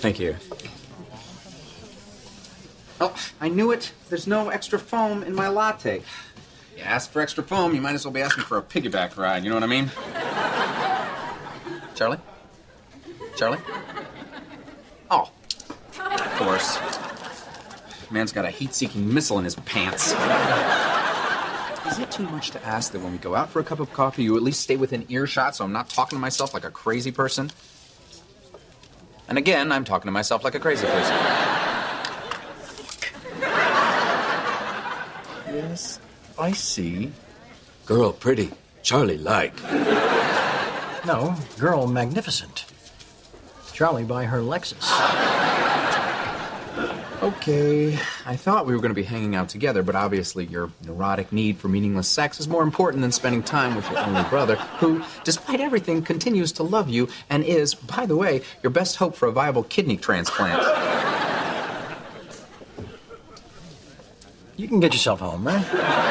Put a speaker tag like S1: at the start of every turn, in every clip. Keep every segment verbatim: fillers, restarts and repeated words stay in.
S1: Thank you. Oh, I knew it. There's no extra foam in my latte. You ask for extra foam, you might as well be asking for a piggyback ride, you know what I mean? Charlie? Charlie? Oh, of course. Man's got a heat-seeking missile in his pants. Is it too much to ask that when we go out for a cup of coffee, you at least stay within earshot so I'm not talking to myself like a crazy person? And again, I'm talking to myself like a crazy person. Yes, I see.
S2: Girl pretty, Charlie like.
S3: No, girl magnificent. Charlie buy her Lexus.
S1: Okay, I thought we were going to be hanging out together, but obviously your neurotic need for meaningless sex is more important than spending time with your only brother, who, despite everything, continues to love you and is, by the way, your best hope for a viable kidney transplant.
S3: You can get yourself home, right?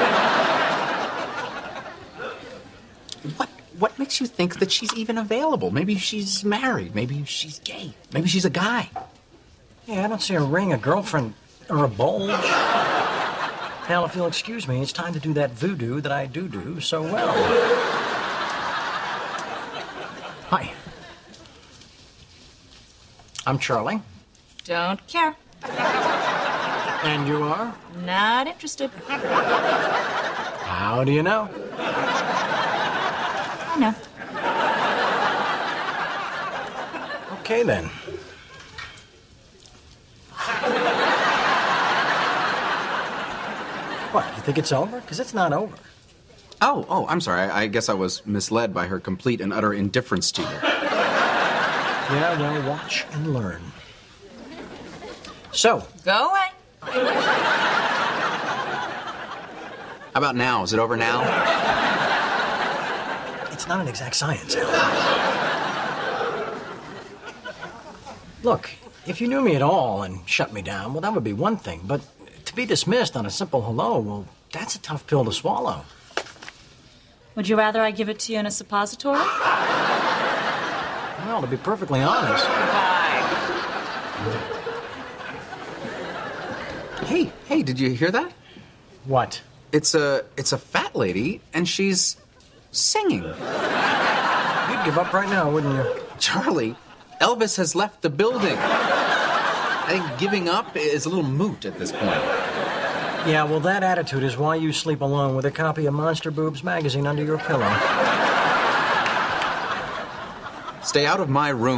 S1: What? What makes you think that she's even available? Maybe she's married. Maybe she's gay. Maybe she's a guy.
S3: Yeah, I don't see a ring, a girlfriend, or a bulge. Hell, if you'll excuse me, it's time to do that voodoo that I do do so well. Hi. I'm Charlie.
S4: Don't care.
S3: And you are?
S4: Not interested.
S3: How do you know?
S4: I know.
S3: Okay, then. What, you think it's over? Because it's not over.
S1: Oh, oh, I'm sorry. I, I guess I was misled by her complete and utter indifference to you.
S3: Yeah, well, watch and learn. So.
S4: Go away.
S1: How about now? Is it over now?
S3: It's not an exact science, Al. Look, if you knew me at all and shut me down, well, that would be one thing. But to be dismissed on a simple hello, well, that's a tough pill to swallow.
S4: Would you rather I give it to you in a suppository?
S3: Well, to be perfectly honest.
S4: Bye.
S1: Hey, hey, did you hear that?
S3: What?
S1: It's a, it's a fat lady, and she's singing.
S3: You'd give up right now, wouldn't you?
S1: Charlie, Elvis has left the building. I think giving up is a little moot at this point.
S3: Yeah, well, that attitude is why you sleep alone with a copy of Monster Boobs magazine under your pillow.
S1: Stay out of my room.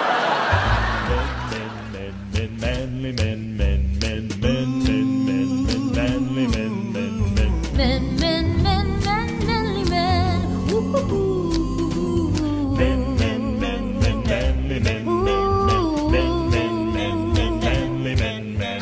S5: Men, men, men, manly men, men, men, men, men, men, men, manly men, men, men.
S6: Men, men, men, men, manly men. Woo-hoo-hoo.
S5: Men, men, men, men, manly men, men, men, men, men, men, manly men, men, men.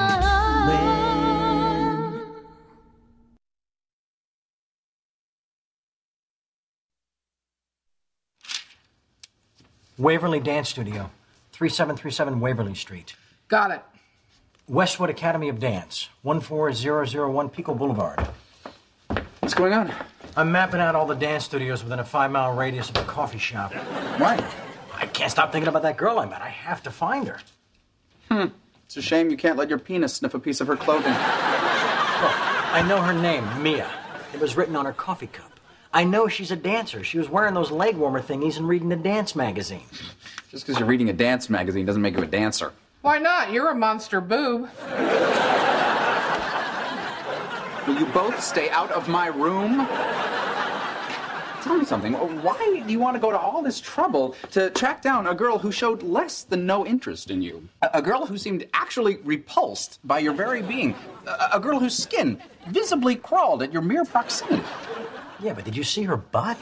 S3: Waverly Dance Studio, thirty-seven thirty-seven Waverly Street.
S7: Got it.
S3: Westwood Academy of Dance, one four zero zero one Pico Boulevard.
S1: What's going on?
S3: I'm mapping out all the dance studios within a five-mile radius of a coffee shop.
S1: Why?
S3: I can't stop thinking about that girl I met. I have to find her.
S1: Hmm. It's a shame you can't let your penis sniff a piece of her clothing.
S3: Look, I know her name, Mia. It was written on her coffee cup. I know she's a dancer. She was wearing those leg warmer thingies and reading the dance magazine.
S1: Just because you're reading a dance magazine doesn't make you a dancer.
S7: Why not? You're a monster boob.
S1: Will you both stay out of my room? Tell me something. Why do you want to go to all this trouble to track down a girl who showed less than no interest in you? A, a girl who seemed actually repulsed by your very being. A, a girl whose skin visibly crawled at your mere proximity.
S3: Yeah, but did you see her butt?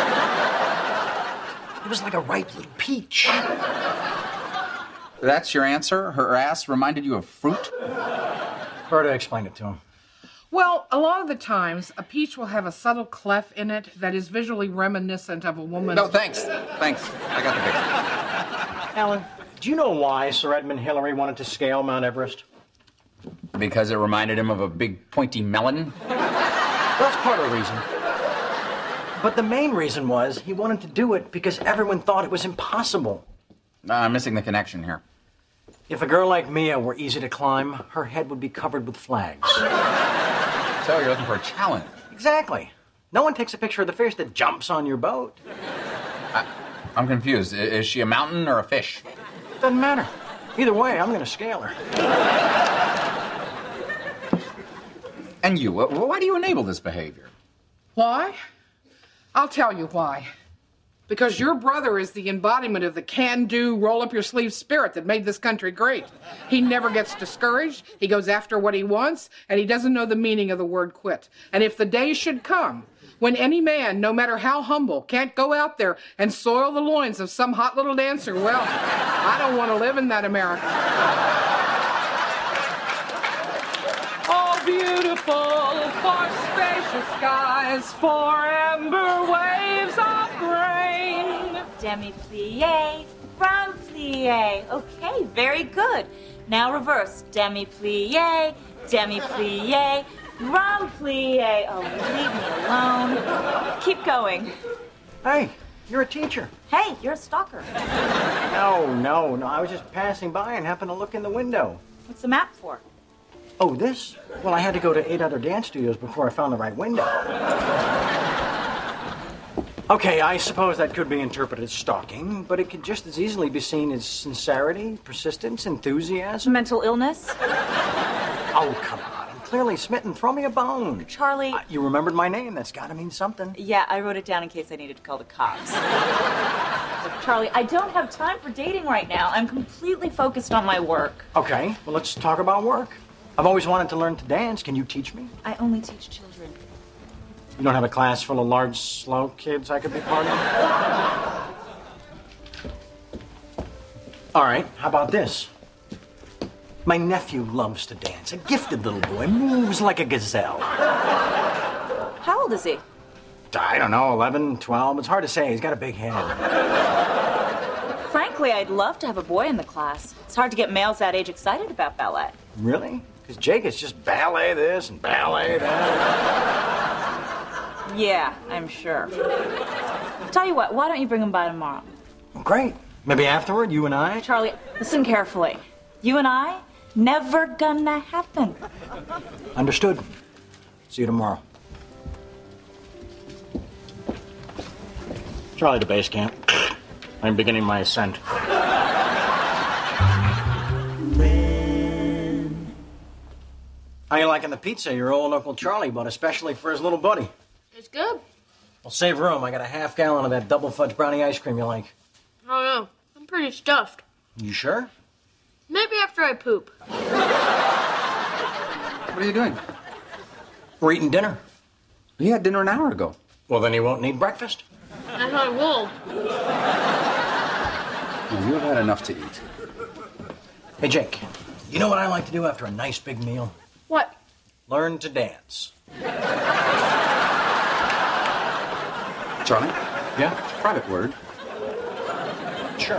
S3: It was like a ripe little peach.
S1: That's your answer? Her ass reminded you of fruit?
S3: Berta explained it to him.
S7: Well, a lot of the times, a peach will have a subtle cleft in it that is visually reminiscent of a woman's...
S1: No, thanks. Thanks. I got the picture.
S3: Alan, do you know why Sir Edmund Hillary wanted to scale Mount Everest?
S1: Because it reminded him of a big pointy melon?
S3: That's part of the reason. But the main reason was he wanted to do it because everyone thought it was impossible.
S1: Uh, I'm missing the connection here.
S3: If a girl like Mia were easy to climb, her head would be covered with flags.
S1: So you're looking for a challenge.
S3: Exactly. No one takes a picture of the fish that jumps on your boat.
S1: I, I'm confused. I- Is she a mountain or a fish?
S3: Doesn't matter. Either way, I'm going to scale her.
S1: And you, wh- why do you enable this behavior?
S7: Why? I'll tell you why. Because your brother is the embodiment of the can-do, roll-up-your-sleeve spirit that made this country great. He never gets discouraged, he goes after what he wants, and he doesn't know the meaning of the word quit. And if the day should come when any man, no matter how humble, can't go out there and soil the loins of some hot little dancer, well, I don't want to live in that America. Oh, beautiful, for spacious skies, for amber waves of grain.
S4: Demi-plie, rond-plie. Okay, very good. Now reverse. Demi-plie, demi-plie, rond-plie. Oh, leave me alone. Keep going.
S3: Hey, you're a teacher.
S4: Hey, you're a stalker.
S3: No, no, no. I was just passing by and happened to look in the window.
S4: What's the map for?
S3: Oh, this? Well, I had to go to eight other dance studios before I found the right window. Okay, I suppose that could be interpreted as stalking, but it could just as easily be seen as sincerity, persistence, enthusiasm.
S4: Mental illness?
S3: Oh, come on. I'm clearly smitten. Throw me a bone.
S4: Charlie.
S3: Uh, you remembered my name. That's got to mean something.
S4: Yeah, I wrote it down in case I needed to call the cops. Look, Charlie, I don't have time for dating right now. I'm completely focused on my work.
S3: Okay, well, let's talk about work. I've always wanted to learn to dance. Can you teach me?
S4: I only teach children.
S3: You don't have a class full of large, slow kids I could be part of? All right, how about this? My nephew loves to dance. A gifted little boy, moves like a gazelle.
S4: How old is he?
S3: I don't know, eleven, twelve. It's hard to say. He's got a big head.
S4: Frankly, I'd love to have a boy in the class. It's hard to get males that age excited about ballet.
S3: Really? Because Jake is just ballet this and ballet that.
S4: Yeah, I'm sure. Tell you what, why don't you bring him by tomorrow?
S3: Great. Maybe afterward, you and I?
S4: Charlie, listen carefully. You and I, never gonna happen.
S3: Understood. See you tomorrow. Charlie to base camp. I'm beginning my ascent. How you liking the pizza your old Uncle Charlie bought especially for his little buddy?
S8: It's good.
S3: Well, save room. I got a half gallon of that double fudge brownie ice cream you like.
S8: I don't know. I'm pretty stuffed.
S3: You sure?
S8: Maybe after I poop.
S1: What are you doing?
S3: We're eating dinner.
S1: We had dinner an hour ago.
S3: Well, then you won't need breakfast.
S8: I thought I will.
S1: Well, you've had enough to eat.
S3: Hey, Jake, you know what I like to do after a nice big meal?
S8: What?
S3: Learn to dance.
S1: Charlie?
S3: Yeah?
S1: Private word.
S3: Sure.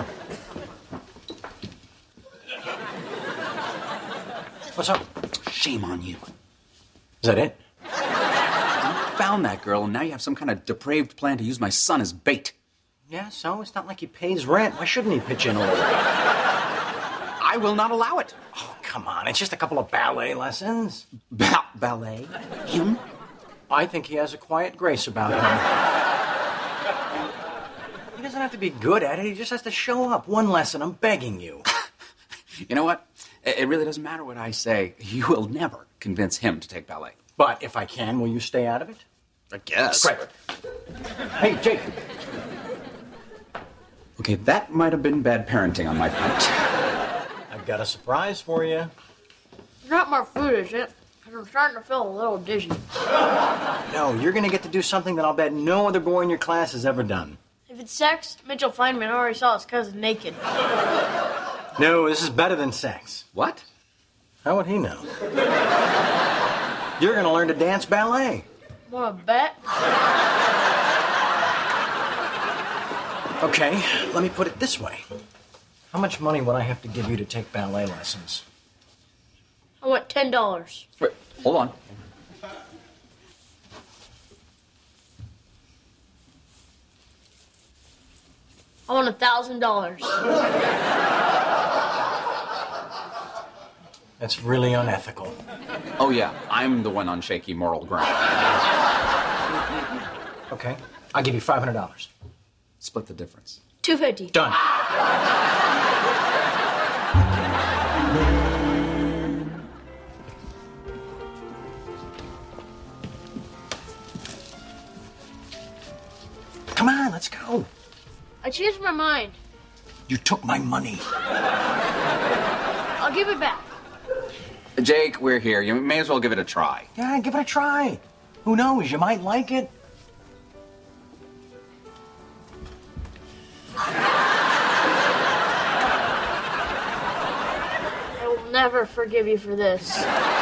S3: What's up?
S1: Shame on you.
S3: Is that it?
S1: You found that girl, and now you have some kind of depraved plan to use my son as bait.
S3: Yeah, so it's not like he pays rent. Why shouldn't he pitch in a little?
S1: I will not allow it.
S3: Oh, come on. It's just a couple of ballet lessons.
S1: Ba- ballet? Him?
S3: I think he has a quiet grace about him. He doesn't have to be good at it. He just has to show up. One lesson, I'm begging you.
S1: You know what? It it really doesn't matter what I say. You will never convince him to take ballet.
S3: But if I can, will you stay out of it?
S1: I guess.
S3: Great. Hey, Jake.
S1: Okay, that might have been bad parenting on my part.
S3: I've got a surprise for you.
S8: It's not more food, is it? Because I'm starting to feel a little dizzy.
S3: No, you're going to get to do something that I'll bet no other boy in your class has ever done.
S8: If it's sex, Mitchell Feynman already saw his cousin naked.
S3: No, this is better than sex.
S1: What?
S3: How would he know? You're going to learn to dance ballet.
S8: Want to bet?
S3: Okay, let me put it this way. How much money would I have to give you to take ballet lessons?
S8: I want ten dollars.
S1: Wait, hold on.
S8: I want a thousand dollars.
S3: That's really unethical.
S1: Oh, yeah, I'm the one on shaky moral ground.
S3: Okay, I'll give you five hundred dollars.
S1: Split the difference.
S8: two fifty.
S3: Done. Come on, let's go.
S8: I changed my mind.
S3: You took my money.
S8: I'll give it back.
S1: Jake, we're here. You may as well give it a try.
S3: Yeah, give it a try. Who knows, you might like it.
S8: I will never forgive you for this.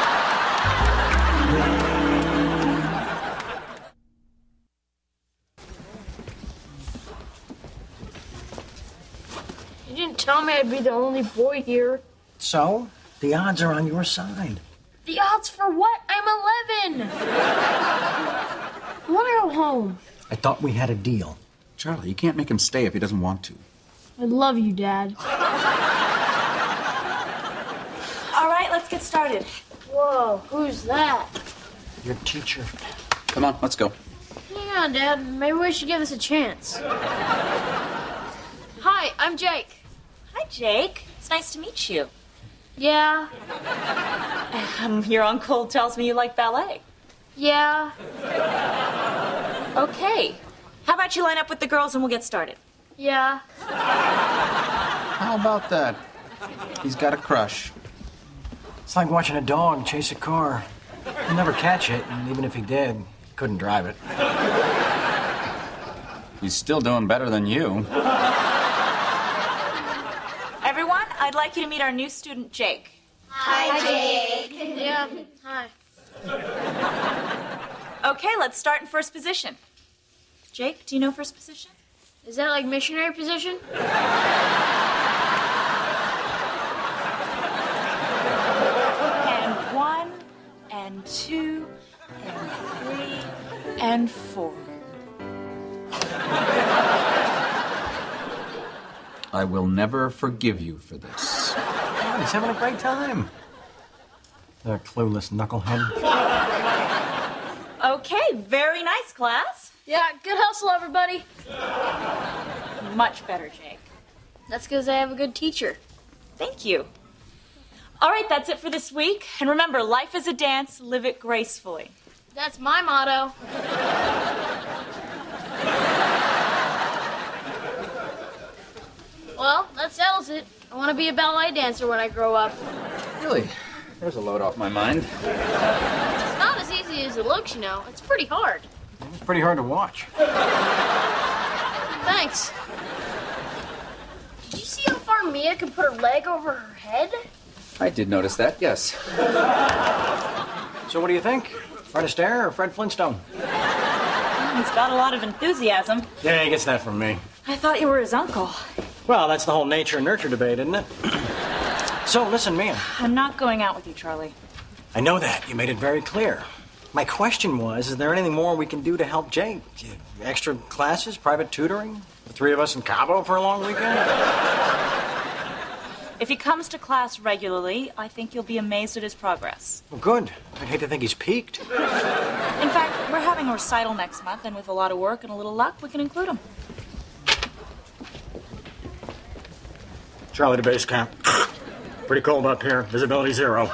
S8: You didn't tell me I'd be the only boy here.
S3: So, the odds are on your side.
S8: The odds for what? I'm eleven. I want to go home.
S3: I thought we had a deal.
S1: Charlie, you can't make him stay if he doesn't want to.
S8: I love you, Dad.
S4: All right, let's get started.
S8: Whoa, who's that?
S3: Your teacher.
S1: Come on, let's go.
S8: Hang on, Dad. Maybe we should give this a chance. Hi, I'm Jake.
S4: Hi, Jake. It's nice to meet you.
S8: Yeah,
S4: Um, your uncle tells me you like ballet.
S8: yeah.
S4: Okay. How about you line up with the girls and we'll get started?
S8: Yeah.
S1: How about that? He's got a crush.
S3: It's like watching a dog chase a car. He'll never catch it, and even if he did, he couldn't drive it.
S1: He's still doing better than you.
S4: Everyone, I'd like you to meet our new student, Jake.
S8: Yeah. Hi.
S4: Okay, let's start in first position. Jake, do you know first position?
S8: Is that like missionary position?
S4: And one, and two, and three, and four.
S1: I will never forgive you for this.
S3: Oh, he's having a great time. The clueless knucklehead.
S4: Okay, very nice, class.
S8: Yeah, good hustle, everybody.
S4: Much better, Jake.
S8: That's because I have a good teacher.
S4: Thank you. All right, that's it for this week. And remember, life is a dance, live it gracefully.
S8: That's my motto. Well, that settles it. I want to be a ballet dancer when I grow up.
S1: Really? There's a load off my mind.
S8: It's not as easy as it looks, you know. It's pretty hard.
S3: It's pretty hard to watch.
S8: Thanks. Did you see how far Mia could put her leg over her head?
S1: I did notice that, yes.
S3: So what do you think? Fred Astaire or Fred Flintstone?
S4: He's got a lot of enthusiasm.
S3: Yeah, he gets that from me.
S4: I thought you were his uncle.
S3: Well, that's the whole nature and nurture debate, isn't it? So, listen, Mia.
S4: I'm not going out with you, Charlie.
S3: I know that. You made it very clear. My question was, is there anything more we can do to help Jake? Extra classes, private tutoring? The three of us in Cabo for a long weekend?
S4: If he comes to class regularly, I think you'll be amazed at his progress.
S3: Well, good. I'd hate to think he's peaked.
S4: In fact, we're having a recital next month, and with a lot of work and a little luck, we can include him.
S3: Charlie to base camp. Pretty cold up here. Visibility zero.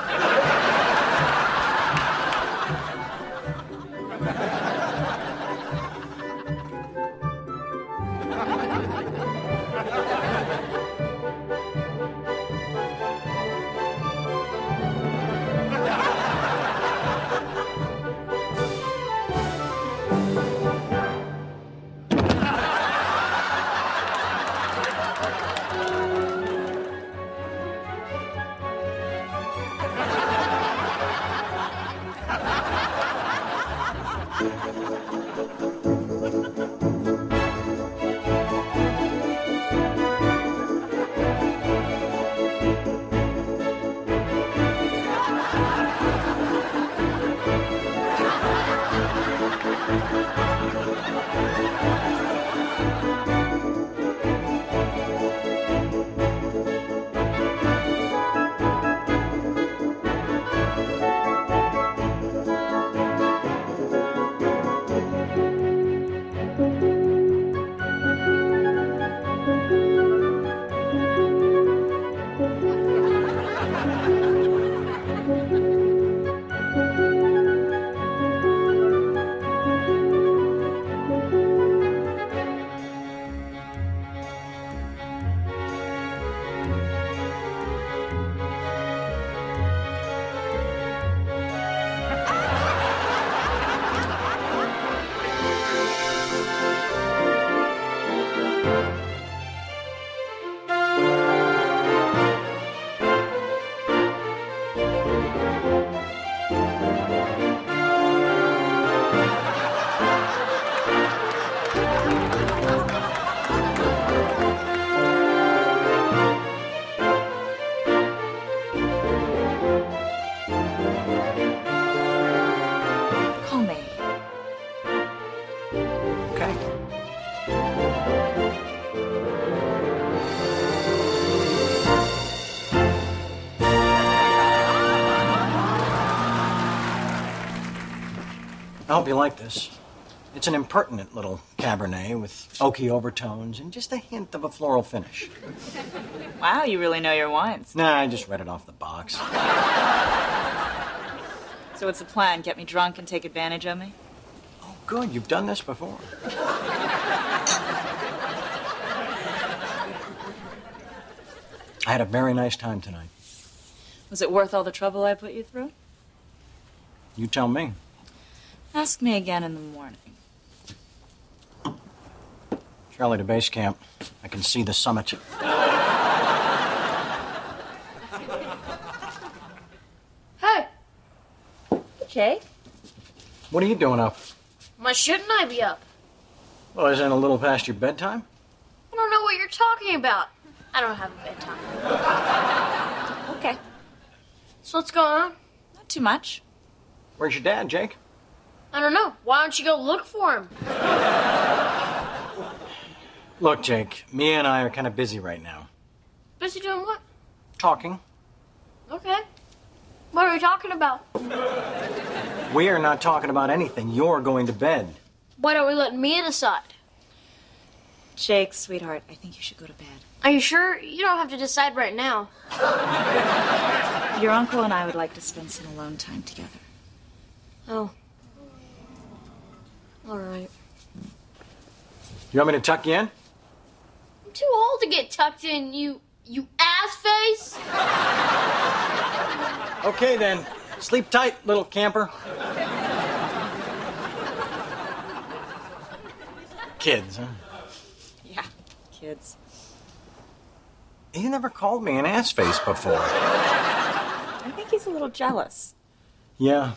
S3: I hope you like this. It's an impertinent little Cabernet with oaky overtones and just a hint of a floral finish.
S4: Wow, you really know your wines.
S3: Nah, I just read it off the box.
S4: So what's the plan? Get me drunk and take advantage of me?
S3: Oh, good. You've done this before. I had a very nice time tonight.
S4: Was it worth all the trouble I put you through?
S3: You tell me.
S4: Ask me again in the morning.
S3: Charlie to base camp. I can see the summit.
S8: Hey,
S4: Jake?
S3: What are you doing up?
S8: why shouldn't I be up?
S3: Well, isn't it a little past your bedtime?
S8: I don't know what you're talking about. I don't have a bedtime.
S4: Okay.
S8: So what's going on?
S4: Not too much.
S3: Where's your dad, Jake?
S8: I don't know. Why don't you go look for him?
S3: Look, Jake, Mia and I are kind of busy right now.
S8: Busy doing what?
S3: Talking.
S8: Okay. What are we talking about?
S3: We are not talking about anything. You're going to bed.
S8: Why don't we let Mia decide?
S4: Jake, sweetheart, I think you should go to bed.
S8: Are you sure? You don't have to decide right now.
S4: Your uncle and I would like to spend some alone time together.
S8: Oh. All right.
S3: You want me to tuck you in?
S8: I'm too old to get tucked in, you you ass face.
S3: Okay, then. Sleep tight, little camper. Kids, huh?
S4: Yeah, kids.
S3: You never called me an ass face before.
S4: I think he's a little jealous.
S3: Yeah.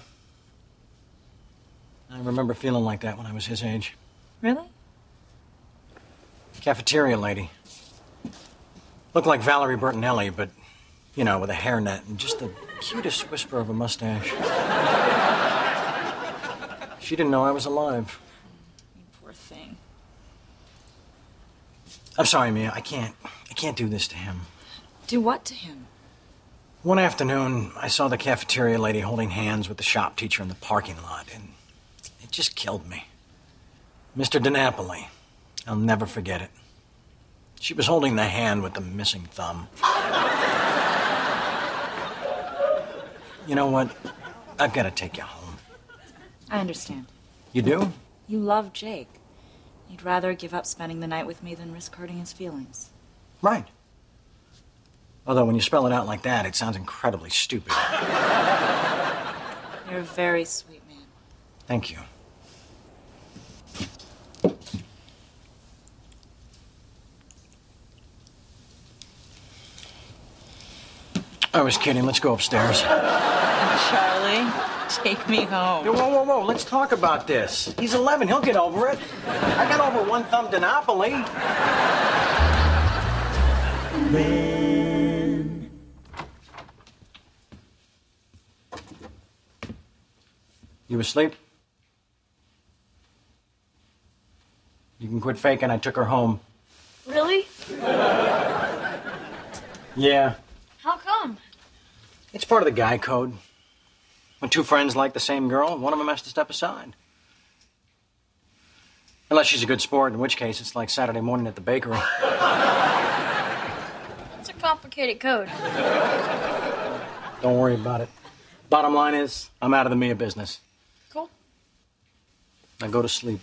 S3: I remember feeling like that when I was his age.
S4: Really?
S3: Cafeteria lady. Looked like Valerie Bertinelli, but, you know, with a hairnet and just the cutest whisper of a mustache. She didn't know I was alive.
S4: You poor thing.
S3: I'm sorry, Mia. I can't. I can't do this to him.
S4: Do what to him?
S3: One afternoon, I saw the cafeteria lady holding hands with the shop teacher in the parking lot, and it just killed me. Mister DiNapoli. I'll never forget it. She was holding the hand with the missing thumb. You know what? I've got to take you home.
S4: I understand.
S3: You do?
S4: You love Jake. You'd rather give up spending the night with me than risk hurting his feelings.
S3: Right. Although when you spell it out like that, it sounds incredibly stupid.
S4: You're a very sweet man.
S3: Thank you. I was kidding. Let's go upstairs.
S4: Charlie, take me home.
S3: Whoa, whoa, whoa. Let's talk about this. He's eleven. He'll get over it. I got over one thumb DiNapoli.
S5: Men.
S3: You asleep? You can quit faking. I took her home.
S8: Really?
S3: Yeah.
S8: How come?
S3: It's part of the guy code. When two friends like the same girl, one of them has to step aside. Unless she's a good sport, in which case it's like Saturday morning at the bakery.
S8: It's a complicated code.
S3: Don't worry about it. Bottom line is, I'm out of the Mia business.
S8: Cool.
S3: Now go to sleep.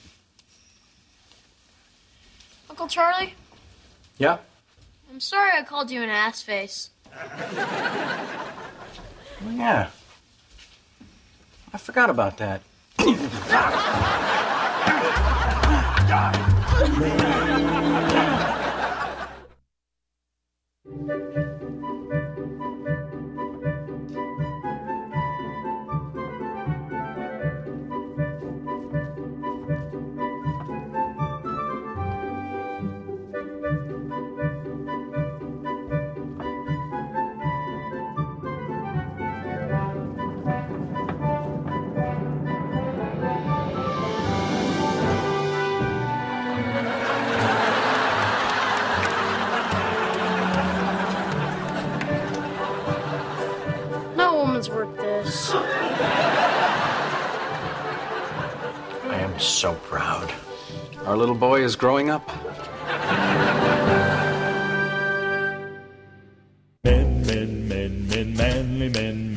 S8: Uncle Charlie,
S3: Yeah?
S8: I'm sorry I called you an ass face.
S3: Yeah. I forgot about that.
S8: No woman's worth this.
S3: so proud. Our little boy is growing up.
S5: Men, men, men, men, manly men.